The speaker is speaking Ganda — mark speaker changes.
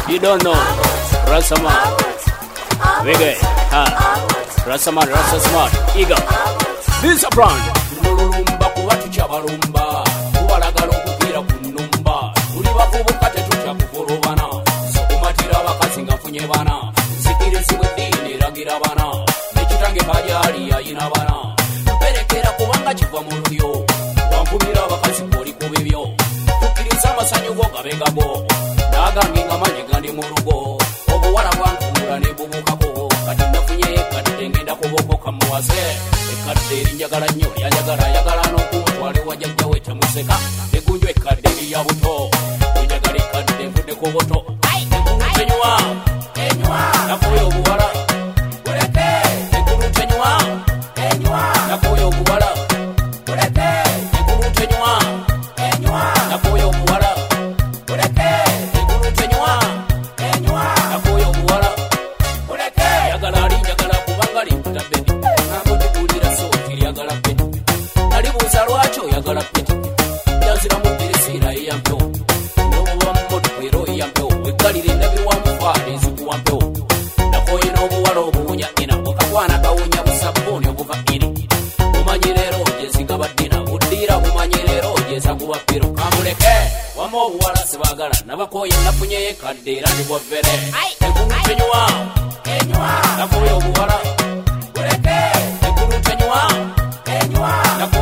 Speaker 1: You don't know. Rasaman. Wiggy. Rasaman, Rasaman. Ego. This is a brand. Mulumba kuwatu chabalumba. Kuwalagalo kupira kunumba. Uliwakubuka tetucha kukurubana. Sokumatira wakasinga funyebana. Zikiri siwedini ragira bana. Nechitange bajali ya inabana. Perekera kubanga chiva muluyo. Wampumira wakasipoli kubibyo. Tukiriza masanyu goga begabo. Daga minga manyegandi murugo. Obuwala bwankumura nebubukabo. Kati nafunye kati tengenda kubokoka muwase. Ekadde erinjagala nnyo yayagala n'okumutwale wajjajja we tamuseka. Egunjwa ekadde ya buto. Onjagala ekadde nvudde ku buto. Ekulutenywa. Nakoyo obuwala. Ekulutenywa. Nakoyo obuwala. Ekulutenywa. Nakoyo obuwala. Ekulutenywa. Nakoyo obuwala. Yagala alinjagala kubanga limputa bedi. Namutibulira so tiryagala bedi. Nalibuuza lwaki oyagala bedi. Yanzira mu ddiriisiira eyampewo. N'obuwa mu motoka era eyampewo. Weggalira endabirwa mu faali ezikuwa mpewo. Nakoye n'obuwala obuwunya ina. Okakwana kawunya busabbuuni obuva iri. Bumanyi leero gyezigaba ddina. Buddiira bumanyi leero gyezaguba piro. Kamuleke wamu obuwala sibaagala. Nabakoye nafunyeyo ekadde era ndi bwavere. Ekulutenywa. Nakoye obuwala. Ekulutenywa.